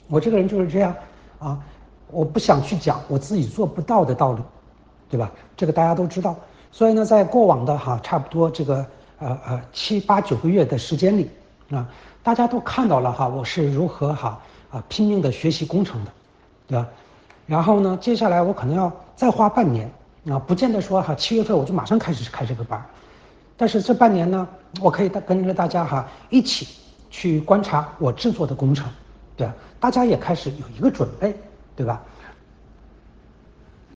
我这个人就是这样啊，我不想去讲我自己做不到的道理，对吧？这个大家都知道。所以呢，在过往的差不多这个7、8、9个月的时间里啊，大家都看到了我是如何拼命的学习工程的，对吧？然后呢，接下来我可能要再花半年啊，不见得说7月份我就马上开始开这个班，但是这半年呢，我可以跟着大家一起去观察我制作的工程，对吧？大家也开始有一个准备，对吧？